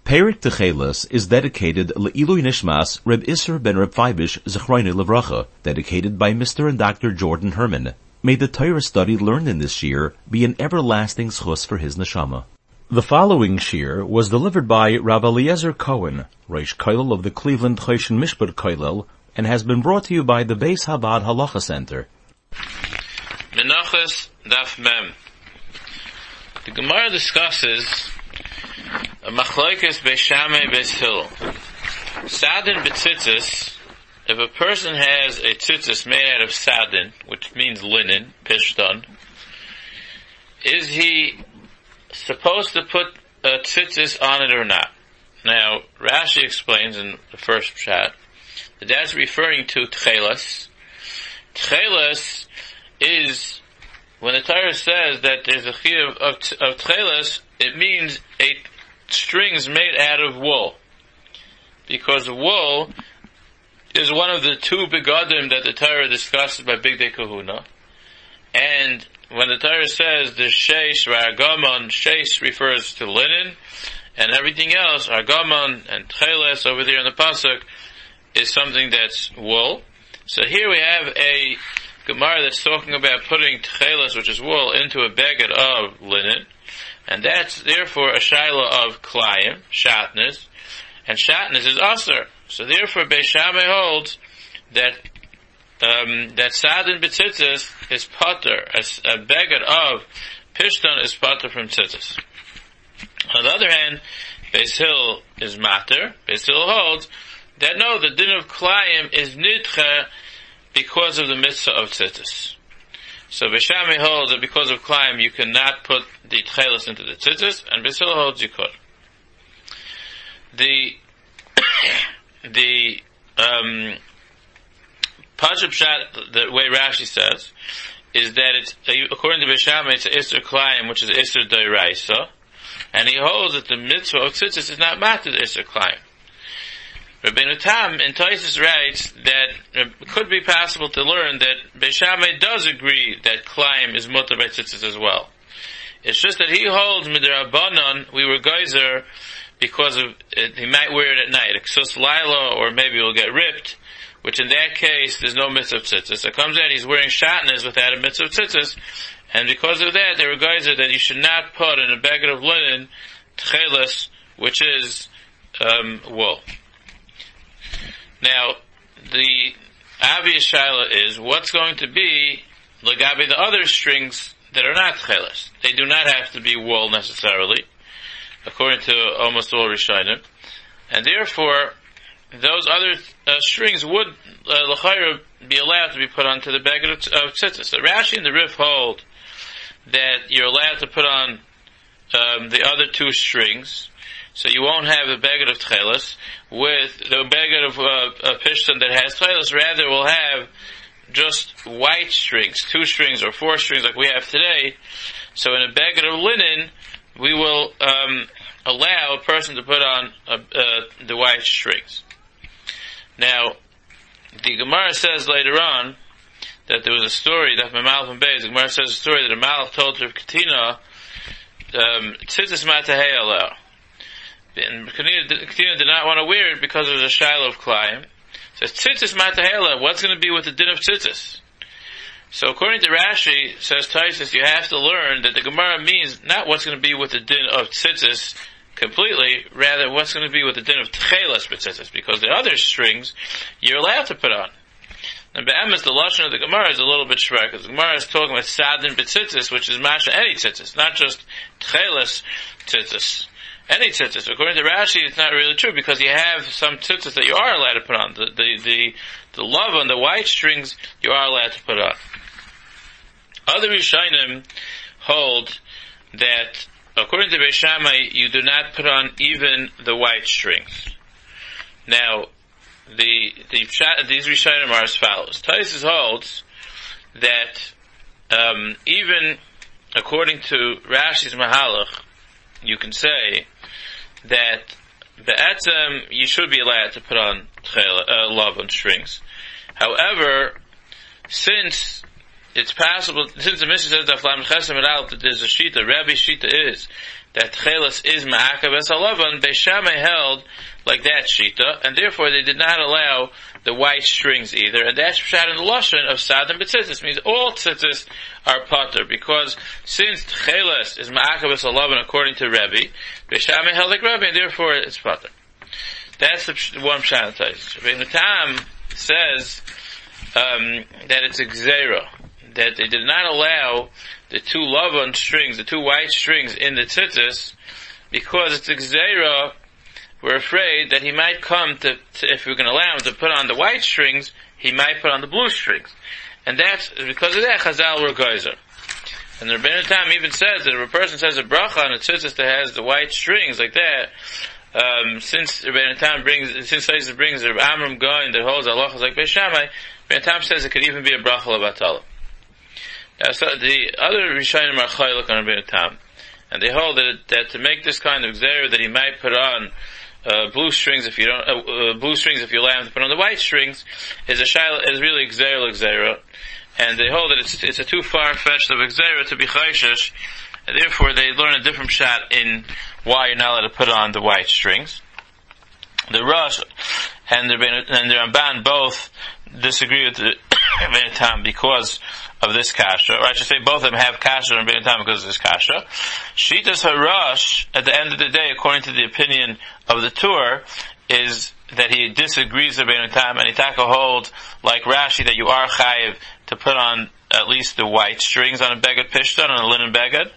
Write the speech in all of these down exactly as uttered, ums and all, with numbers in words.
Perik Techeles is dedicated Le'ilui Nishmas Reb Isser ben Reb Feibish Zechroinu Levracha, dedicated by Mister and Doctor Jordan Herman. May the Torah study learned in this shir be an everlasting schus for his neshama. The following shir was delivered by Rav Eliezer Cohen, Reish Kollel of the Cleveland Choshen Mishpat Kollel, and has been brought to you by the Beis Havad Halacha Center. Menachos Daf Mem. The Gemara discusses a machlokes Beis Shammai Beis Hillel. Sadin b'tzitzis. If a person has a tzitzis made out of sadin, which means linen, pishtan, is he supposed to put a tzitzis on it or not? Now, Rashi explains in the first pshat that that's referring to tchelas. Tchelas is, when the Torah says that there's a chiyuv of, of tchelas, it means a strings made out of wool. Because wool is one of the two begadim that the Torah discusses by Bigdei Kahuna. And when the Torah says the sheish or argamon, sheish refers to linen, and everything else, argamon and tcheles over there in the pasuk, is something that's wool. So here we have a Gemara that's talking about putting tcheles, which is wool, into a beged of linen. And that's therefore a shaila of klayim, shatnez, and shatnez is aser. So therefore, Beis Shammai holds that um, that sadin b'tzitzis is pater, a, a beged of pishtan is pater from tzitzis. On the other hand, Beis Hillel is mater. Beis Hillel holds that no, the din of klayim is nidcha because of the mitzvah of tzitzis. So Beis Shammai holds that because of klayim you cannot put the tcheles into the tzitzis, and Beis Hillel holds you could. The the um, Pashup Pshat, the way Rashi says, is that it's, according to Beis Shammai, it's an Isser Klayim, which is Isser Doiraisa, and he holds that the mitzvah of tzitzis is not matter to Isser Klayim. Rabbeinu Tam in Tosfos writes that it could be possible to learn that Beis Shammai does agree that Klayim is mutter by tzitzis as well. It's just that he holds midrabanan, we were geyser, because of it, he might wear it at night, a ksus laila, or maybe it will get ripped, which in that case there's no mitzvah of tzitzis. It comes out he's wearing shatnez without a mitzvah of tzitzis, and because of that there were geyser that you should not put in a beged of linen tcheles, which is um, wool. Now, the obvious shaila is what's going to be legabe the other strings that are not tcheles. They do not have to be wool necessarily, according to almost all Rishonim, and therefore those other uh, strings would uh, l'chayra be allowed to be put onto the beged of, of tzitzis. So Rashi and the Rif hold that you're allowed to put on um, the other two strings, so you won't have a beged of tcheles with the beged of uh, a pishtan that has tcheles. Rather, we'll have just white strings, two strings or four strings like we have today. So in a beged of linen, we will um, allow a person to put on uh, uh, the white strings. Now, the Gemara says later on that there was a story that Malach and Beis, the Gemara says a story that a Malach told Rav Katina, tzitzis matahei aleh. And Katina did not want to wear it because it was a shiloh of klayim. Says tzitzis matahei aleh. What's going to be with the din of tzitzis? So according to Rashi, says Tosfos, you have to learn that the Gemara means not what's going to be with the din of tzitzis completely, rather what's going to be with the din of tcheles b'tzitzis, because the other strings you're allowed to put on. And be'emes, the lashon of the Gemara is a little bit shver, because the Gemara is talking about sadin b'tzitzis, which is masha any tzitzis, not just tcheles tzitzis. Any tzitzis. According to Rashi, it's not really true, because you have some tzitzis that you are allowed to put on. The the the, the love on the white strings you are allowed to put on. Other Rishonim hold that, according to Beis Shammai, you do not put on even the white strings. Now, the, the these Rishonim are as follows. Tosfos holds that um, even according to Rashi's Mahalach, you can say that be'etzem you should be allowed to put on uh, love on strings. However, since it's possible, since the Mishnah says that there's a shita, Rabbi shita is, that Tchelis is Ma'akav Es Halavan, Beis Shammai held like that shita, and therefore they did not allow the white strings either, and that's shot in the Lashon of Sad and B'tzitzis, means all tzitzis are pater, because since Tchelis is Ma'akav Es Halavan according to Rabbi, Beis Shammai held like Rabbi, and therefore it's pater. That's the one pshat. Rabbeinu Tam says um, that it's a gzeira, that they did not allow the two lavan strings, the two white strings in the tzitzis, because it's a gzeira. We're afraid that he might come to, to, if we're going to allow him to put on the white strings, he might put on the blue strings. And that's, because of that, Chazal were geyser. And the Rabbeinu Tam even says that if a person says a bracha on a tzitzis that has the white strings like that, Um, since Rabbeinu Tam brings, since Taisa brings the Amram Goin that holds halachas like Beis Shammai, Rabbeinu Tam says it could even be a bracha levatala. Now, so the other Rishonim are chaylik on Rabbeinu Tam, and they hold that, that to make this kind of gzeira that he might put on uh, blue strings if you don't, uh, uh, blue strings if you allow him to put on the white strings, is a shayla, is really gzeira gzeira, and they hold that it's it's a too far fetched of a gzeira to be chayshish. And therefore, they learn a different shot in why you're not allowed to put on the white strings. The Rosh and the and the Ramban both disagree with the Rabbeinu Tam because of this kasha, or I should say both of them have kasha and Rabbeinu Tam because of this kasha. Shitas HaRosh, at the end of the day, according to the opinion of the Tur, is that he disagrees with Rabbeinu Tam, and he taka holds, like Rashi, that you are chayiv to put on at least the white strings on a beged pishtan, on a linen beged.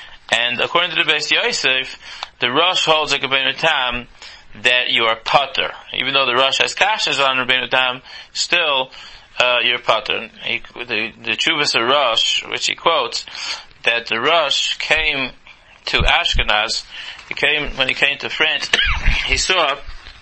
And according to the Beis Yosef, the Rosh holds like Rabbeinu Tam that you are pater. Even though the Rosh has kashas on Rabbeinu Tam, still uh, you're pater. He, the the Chuvas of Rosh, which he quotes, that the Rosh came to Ashkenaz, he came when he came to France, he saw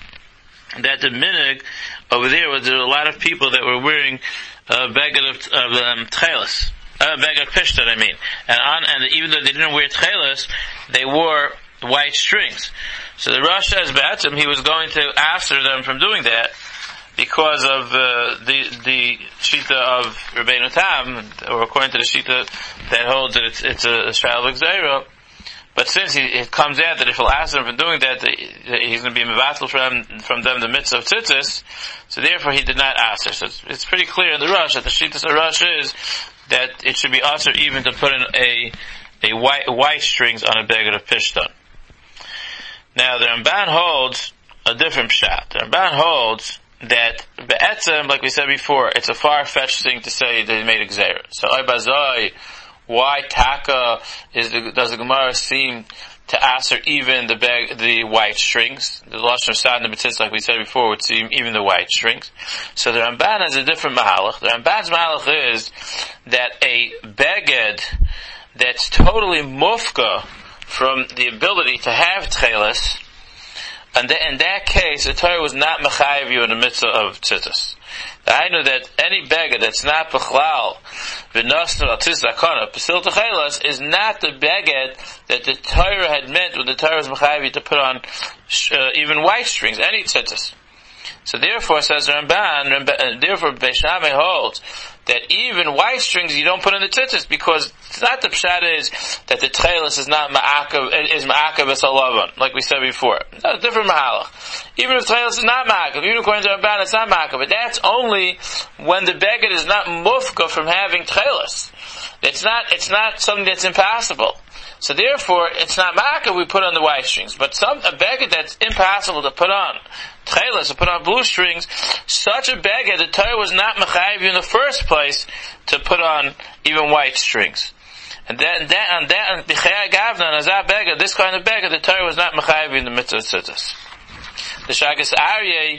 that the minig over there was there were a lot of people that were wearing a beged of, of um, tchelis. Uh, beged pishtan, I mean. And on, and even though they didn't wear tchelis, they wore white strings. So the Rosh says, B'atzim, he was going to answer them from doing that because of uh, the the shita of Rabbeinu Tam, or according to the shita that holds that it's, it's a shayla v'gzeira. But since he, it comes out that if he'll ask them from doing that, that he's going to be mevatel from from them the mitzvah of tzitzis, so therefore he did not answer. So it's, it's pretty clear in the Rosh that the shita of Rosh is that it should be usher even to put in a a white white strings on a beged of pishtan. Now the Ramban holds a different pshat. The Ramban holds that be'etzem, like we said before, it's a far-fetched thing to say that he made a gzeira. So Oibazoi, why taka is the, does the Gemara seem to answer even the bag, the white strings? The Lashon of Sad and the B'tzitzis, like we said before, would seem even the white strings. So the Ramban has a different mahalach. The Ramban's mahalach is that a beged that's totally mufka from the ability to have tchelis, and th- in that case, the Torah was not mechayev you in the mitzvah of tzitzis. I know that any beged that's not bechlal v'nosnu al tzitzis akana pasil tchelis is not the beged that the Torah had meant when the Torah was mechayev you to put on uh, even white strings, any tzitzis. So therefore, says Ramban, Ramban therefore Beis Shammai holds that even white strings you don't put in the tzitzis, because it's not the pshat is that the tchelis is not ma'akav, is ma'akav es halavan, like we said before. It's a different mahalach. Even if tchelis is not ma'akav, even according to Ramban it's not ma'akav, but that's only when the beged is not mufka from having tchelis. It's not, it's not something that's impossible. So therefore, it's not ma'akav we put on the white strings, but some, a beged that's impossible to put on tchelis, to put on blue strings, such a beged, the Torah was not mechayev in the first place to put on even white strings. And then, that, and that, and b'chayai gavna, and azah beged, this kind of beged, the Torah was not mechayev in the mitzvah tzitzis. The Shagas Aryeh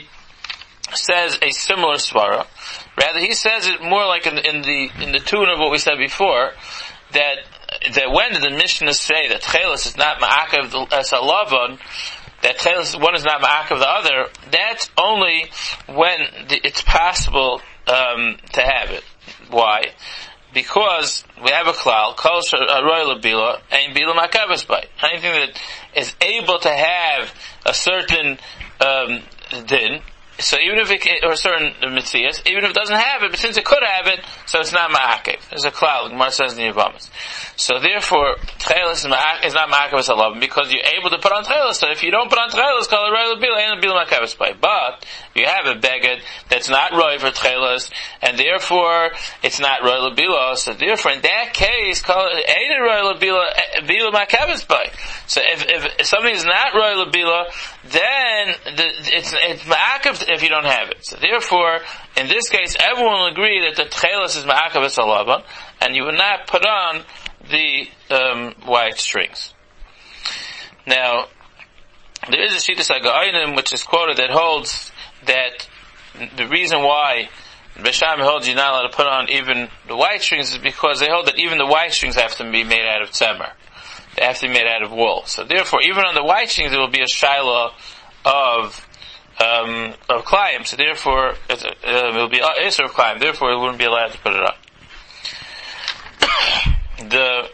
says a similar svara. Rather, he says it more like in, in the in the tune of what we said before, that that when did the Mishnah say that tchelis is not ma'akav as a lavon, that tchelis, one is not ma'akav of the other, that's only when the, it's possible um, to have it. Why? Because we have a klal, kol roy lebila, ein bila ma'akav by. Anything that is able to have a certain um, din, So even if it, or certain mitzias, even if it doesn't have it, but since it could have it, so it's not ma'akev. There's a cloud, Gemara says in the Yavamas. So therefore, tchelis is not ma'akev as halav, because you're able to put on tchelis. So if you don't put on tchelis, call it roy l'bila, ain't l'bila ma'akev by. But you have a beged that's not roy for tchelis, and therefore it's not roy l'bila. So therefore, in that case, call it ain't roy l'bila, bila ma'akev by. So if, if something is not roy l'bila, then the, it's it's ma'akev if you don't have it. So therefore, in this case, everyone will agree that the tchelis is ma'akev es halava, and you would not put on the um, white strings. Now, there is a shittas haga'onim which is quoted that holds that the reason why Beis Shammai holds you're not allowed to put on even the white strings is because they hold that even the white strings have to be made out of tzemer. They have to be made out of wool. So therefore, even on the white strings, there will be a shaila of Um, of klayim, so therefore it's, uh, it will be iser of klayim, therefore it wouldn't be allowed to put it on. the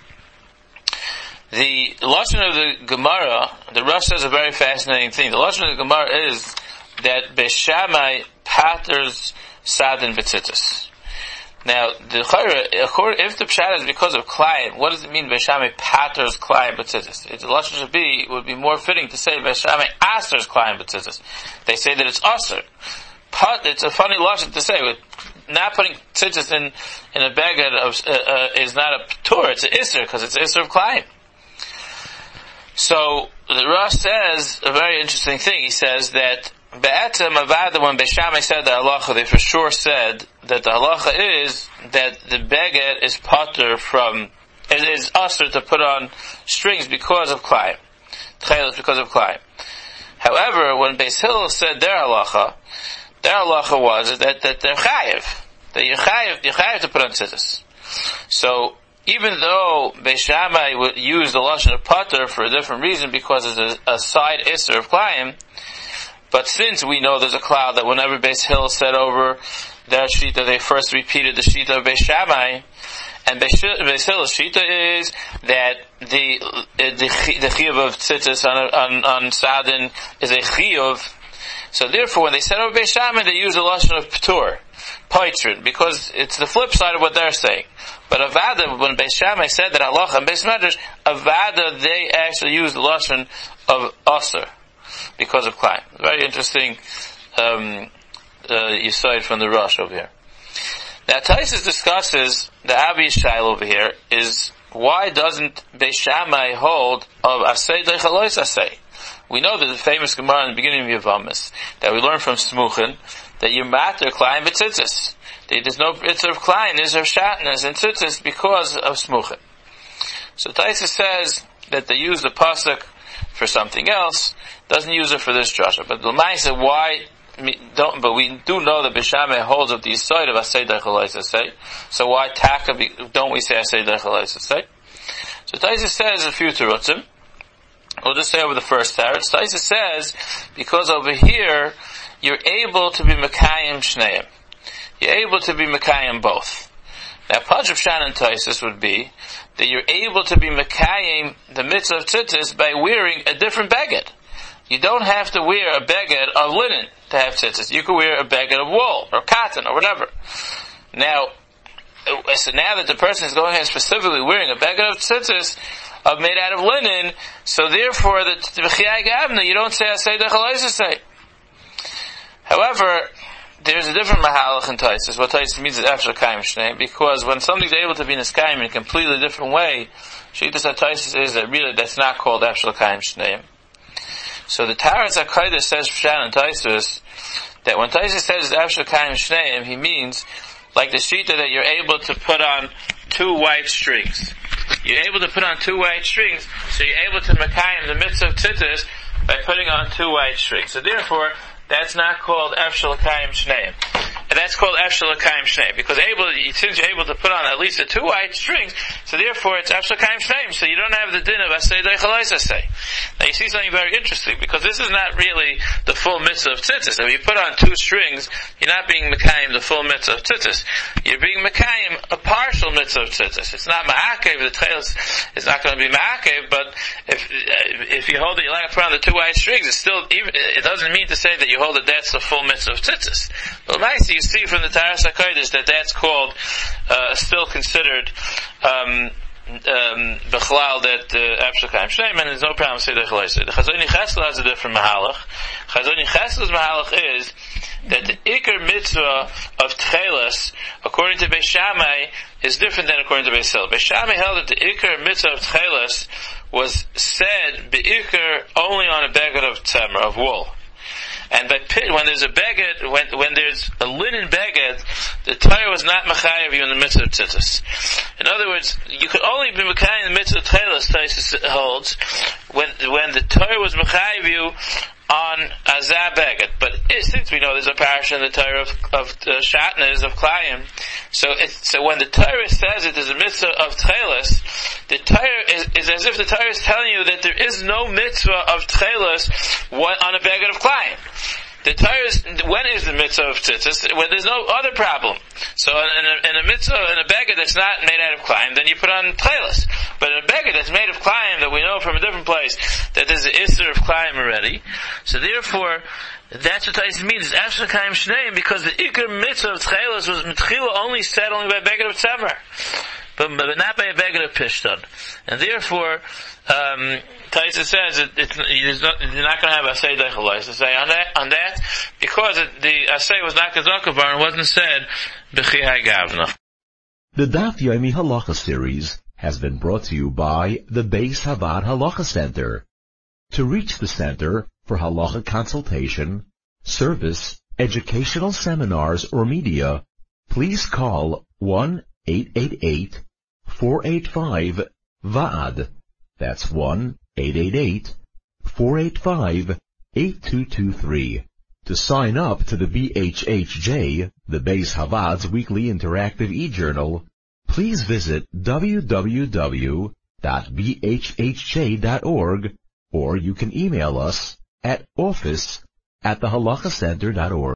the lashon of the Gemara, the Rosh says a very fascinating thing. The lashon of the Gemara is that Beis Shammai paters sadin b'tzitzis. Now, the if the pshat is because of klayim, what does it mean Beis Shammai paters klayim b'tzitzis? The lashon should be, would be more fitting to say Beis Shammai asers klayim b'tzitzis. They say that it's aser. But it's a funny lashon to say. With not putting tzitzis in in a beged of uh, uh, is not a tur, it's an iser because it's iser of klayim. So the Rosh says a very interesting thing. He says that Be'etzem avada, when Beis Shammai said the halacha, they for sure said that the halacha is that the beged is pater from, it is usher to put on strings because of klayim. Tchelis because of klayim. However, when Beis Hillel said their halacha, their halacha was that, that they're chayiv. That you're chayiv, you're chayiv to put on tzitzis. So, even though Beis Shammai would use the lashon of pater for a different reason because it's a, a side isser of klayim, but since we know there's a cloud that whenever Beis Hillel said over their shita, they first repeated the shita of Beis Shammai, and Beis Hillel's shita is that the the the chiyuv of tzitzis on on on sadin is a chiyuv. So therefore, when they said over Beis Shammai, they use the lashon of ptur, paitrin, because it's the flip side of what they're saying. But avada, when Beis Shammai said that halacha and Beis Medrash, avada, they actually use the lashon of aser, because of klayim. Very interesting um, uh, aside from the Rosh over here. Now Taisus discusses the obvious shaila over here is why doesn't Beis Shammai hold of asay dechalois asay? We know that the famous Gemara in the beginning of Yavamas that we learn from Smuchin that you matter klayim b'tzitzis. There's no itzer of klayim, there's of shatnas and tzitzis because of Smuchin. So Taisus says that they use the pasuk for something else, doesn't use it for this drasha. But l'maisa, why don't? But we do know that Beis Shammai holds of the side of asay dechalois asay. So why taka don't we say asay dechalois asay? So Taisus says a few terutzim. We'll just say over the first teretz. Taisus says because over here you're able to be mekayim shneim. You're able to be mekayim both. Now, Paj of Shan and Taisus would be that you're able to be mekayim the mitzvah of tzitzis by wearing a different beged. You don't have to wear a beged of linen to have tzitzis. You could wear a beged of wool or cotton or whatever. Now, so now that the person is going ahead specifically wearing a beged of tzitzis of made out of linen, so therefore the v'chiyai gavna you don't say asay dechalois asay. However, there's a different mahalach in Taisus. What Taisus means is after kayim shnei, because when something's able to be niskayim in a completely different way, shittas Taisus is that really that's not called after kayim shnei. So the Taras HaKodesh says for Shan and Taisus that when Taisus says after kayim shnei, he means like the shita that you're able to put on two white strings. You're able to put on two white strings, so you're able to mekayim the mitzvah of tzitzis by putting on two white strings. So therefore, that's not called Efshel Kayim Shneim. and that's called Efshel L'Kayim Shneim, because able, since you're able to put on at least the two white strings, so therefore it's Efshel L'Kayim Shneim, so you don't have the din of Asay Deichel Asay. Now you see something very interesting, because this is not really the full mitzvah of tzitzis. If you put on two strings, you're not being Mekayim the full mitzvah of tzitzis. You're being Mekayim a partial mitzvah of tzitzis. It's not Ma'akev, the Tchelis is not going to be Ma'akev, but if if you hold it, you're allowed to put on the two white strings, it's still, even, it doesn't mean to say that you hold it, that's the full mitzvah of tzitzis. But nice, you see from the Taras HaKodesh that that's called, uh, still considered, um, um, Bechlal, that, uh, Efshel L'Kayim Shneim, and there's no problem with Seder Chalaisa. The Chazoni Cheskel has a different Mahalach. Chazoni Cheskel's Mahalach is that the Iker mitzvah of Tchelas, according to Beis Shammai, is different than according to Beis Hillel. Beis Shammai held that the Iker mitzvah of Tchelas was said Be'ikr only on a beged of tzemer, of wool. And by when there's a beged, when when there's a linen beged, the Torah was not mechayev you in the mitzvah of tzitzis. In other words, you could only be mechayev in the mitzvah of tchelas, Taisus holds, when when the Torah was mechayev you on Azah beged. But it, since we know there's a parasha in the Torah of, of uh, Shatnez, of Klayim, so it, so when the Torah says it is a mitzvah of tchelas, the Torah is, is as if the Torah is telling you that there is no mitzvah of tchelas on a beged of Klayim. The Torah is, when is the mitzvah of tzitzis? When there's no other problem. So in a, in a mitzvah, in a beged that's not made out of Klayim, then you put on tchelas. But in a beged that's made of Klayim, that we know from a different place, that there's an Isser of Klayim already. So therefore, that's what Tais means, it's Efshel L'Kayim Shneim, because the Iker mitzvah of tchelas was Mitchila only said only by a beged of tzemer. But, but not by a beged of Pishtan. And therefore, um, Taisa says it, it, it's not, you're not going to have Asay Deichel Asay on that, on that, because it, the Asay was not Kazokavar and wasn't said B'chi Gavna. The Daf Yomi Halacha series has been brought to you by the Beis Havad Halacha Center. To reach the center for halacha consultation, service, educational seminars, or media, please call one eight eight eight, four eight five, V A D. That's one eight eight eight, four eight five, eight two two three. To sign up to the B H H J, the Beis Havad's weekly interactive e-journal, please visit w w w dot b h h j dot org, or you can email us at office at the halacha center dot org.